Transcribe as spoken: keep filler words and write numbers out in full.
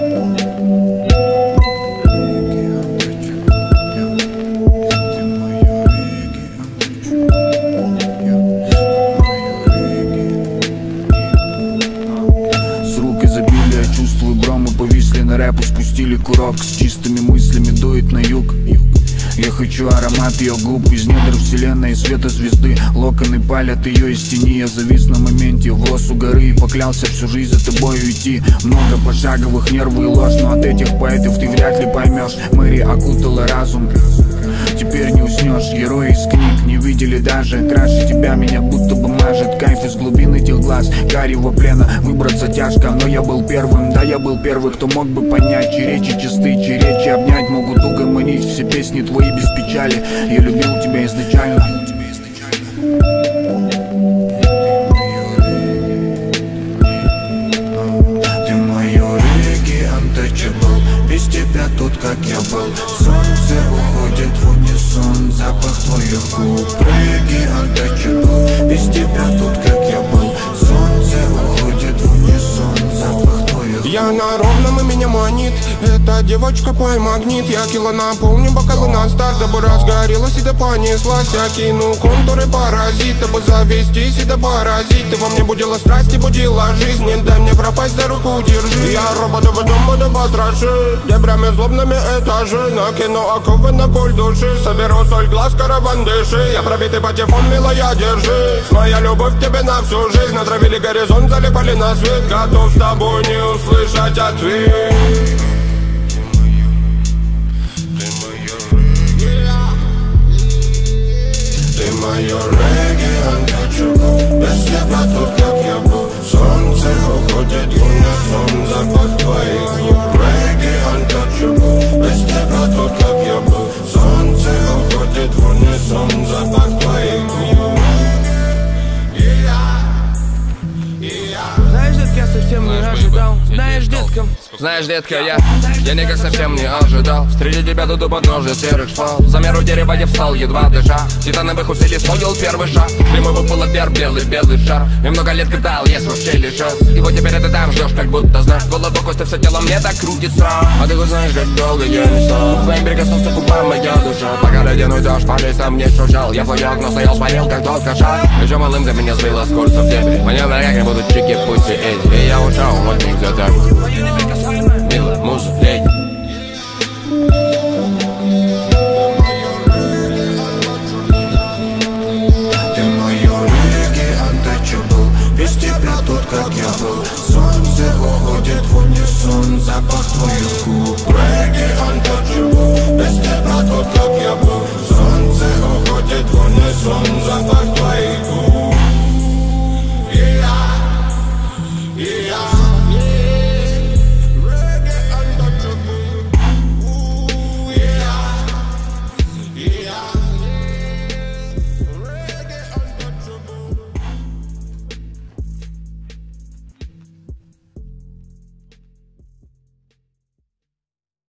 Рэпу спустили курок, с чистыми мыслями дует на юг. Я хочу аромат ее губ из недр вселенной и света звезды. Локоны палят ее из тени. Я завис на моменте, врос у горы и поклялся всю жизнь за тобой уйти. Много пошаговых, нервы и ложь, но от этих поэтов ты вряд ли поймешь. Мэри окутала разум, теперь не уснешь. Герои из книг не видели даже. Краше тебя меня будто бы мажет кайф из глубин этих глаз. Карьего плена выбраться тяжко, но я был первым. Да, я был первый, кто мог бы понять, чьи речи чисты, чьи речи обнять могут угомонить все песни твои без печали. Я любил тебя изначально. Ты мое регги untouchable. Без тебя тут как я был. Солнце уходит в унисон, запах твоих губ. Регги untouchable. Без тебя тут как я был. Солнце уходит в унисон, запах твоих губ. Я на ровном и меня манит. Эта девочка пой магнит. Я кило наполню бокалы на старт, дабы разгорелась и да понеслась. Я кину контуры паразит, дабы завестись и да поразить. Ты во мне будила страсть и будила жизнь. Не дай мне пропасть, за руку держи. Я робот, дабы дом буду потрошить. Дебрями злобными этажи. Накину оковы на боль души. Соберу соль глаз, караван дыши. Я пробитый патефон, милая, держи. Моя любовь тебе на всю жизнь. Натравили горизонт, залипали на свет. Готов с тобой не услышать ответ. Ты мое регги untouchable. Без тебя тут как я был. Солнце уходит в унисон, запах твоих губ. Регги untouchable. Без тебя тут как я был. Солнце уходит в унисон, запах твоих губ. Знаешь, детка, я совсем не ожидал. Знаешь, детка, Знаешь, детка, я, я никак совсем не ожидал встретить тебя тут у подножия серых шпал. За меру дерева я встал, едва дыша. Титановых усилий стоил первый шаг. Шлемы выпало вверх, белый, белый шар. Я много лет гадал, есть вообще лишь раз. И вот теперь ты там ждешь, как будто знаешь. Голову кости, все тело мне так крутится. А ты хоть знаешь, как долго я не стал. Твоим прикоснулся к губам моя душа. Пока ледяной дождь по лицам не шуршал. Я в твоих окна стоял, смотрел, как долго шаг. Еще малым за меня сбило с курса в дебри. Мне в ногах будут чики, пути эти. И я ушел, вот них за так. Милая муза, леди. Ты мое регги untouchable. Без тебя тут как я был. Солнце уходит в унисон, запах твоих губ. Регги untouchable. Без тебя тут как я был. Солнце уходит в унисон, запах твоих губ.